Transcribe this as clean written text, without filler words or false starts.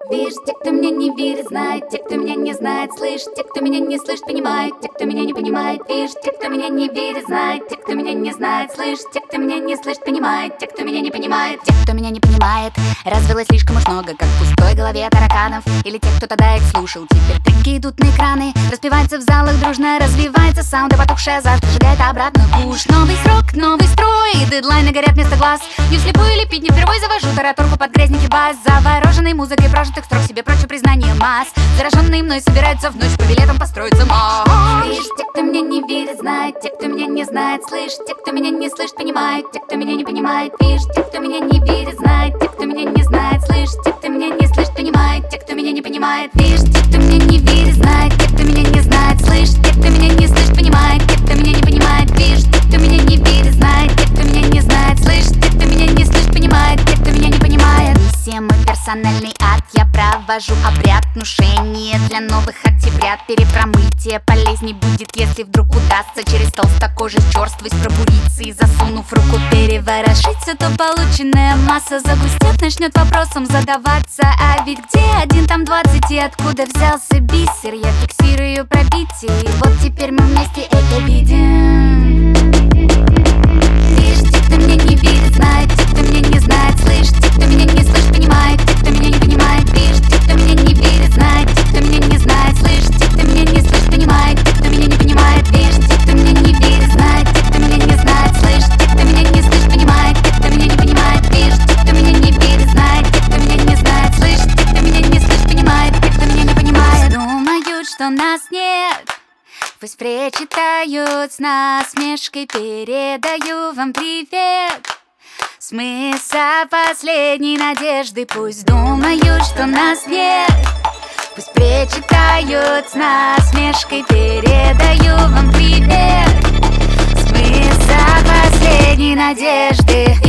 Видишь, те, кто меня не видит, знает. Те, кто меня не знает, слышит. Те, кто меня не слышит, понимают. Те, кто меня не понимает, видишь. Те, кто меня не видит, знает. Те, кто меня не знает, слышит. Те, кто меня не слышит, понимает. Те, кто меня не понимает. Те, кто меня не понимает, развелось слишком уж много, как в пустой голове тараканов. Или те, кто тогда их слушал, теперь треки идут на экраны. Распевается в залах дружно, развивается саунд, и потухшая завтра сжигает обратно пуш. Новый срок, новый строй, и дедлайны горят вместо глаз. Не вслепую лепить, не впервой завожу тараторку под грязненький бас. Завороженный музыкой прожитых строк, себе прочее признание масс. Зараженные мной собираются в ночь, по билетам построиться мост. Видишь, те, кто меня не видит, знает. Те, кто меня не знает, слышит. Те, кто меня не слышит, понимают. Те, кто меня не понимает, видишь. Те, кто меня не видит, знает. Те, кто меня не знает, слышит. Те, кто меня не слышит, понимает. Те, кто меня не понимает, видишь. Те, кто меня не видит, знает. Те, кто меня не знает, слышит. Те, кто меня не слышит, понимает. Те, кто меня не понимает, видишь. Те, кто меня не видит, знает. Те, кто меня не знает, слышит. Те, кто меня не слышит, понимает. Те, кто меня не понимает. Миссия мой персональный ад. Я провожу обряд внушения для новых октябрят. Перепромытие полезней будет, если вдруг удастся через толстокожий черствость пробуриться и, засунув руку, переворошить все, то полученная масса, загустев, начнет вопросом задаваться: а ведь где один, там 20, и откуда взялся бисер? Я фиксирую пробитие, и вот теперь мы вместе это видим. Видишь, те, кто меня не видит, знает. Те, кто меня не знает, слышит. Те, кто меня не слышит, понимает. Те, кто меня не понимает, видишь. Те, кто меня не видит, знает. Те, кто меня не знает, слышит. Те, кто меня не слышит, понимает. Те, кто меня не понимает, видишь. Те, кто меня не видит, знает. Те, кто меня не знает, слышит. Те, кто меня не слышит, понимает. Те, кто меня не понимает, видишь. Те, кто меня не видит, знает. Те, кто меня не знает, слышит. Те, кто меня не слышит, понимает. Те, кто меня не понимает. Думают, что нас нет, пусть причитают с насмешкой. Передаю вам привет, смысл последней надежды. Пусть думают, что нас нет, пусть причитают с насмешкой. Передаю вам привет, смысл последней надежды.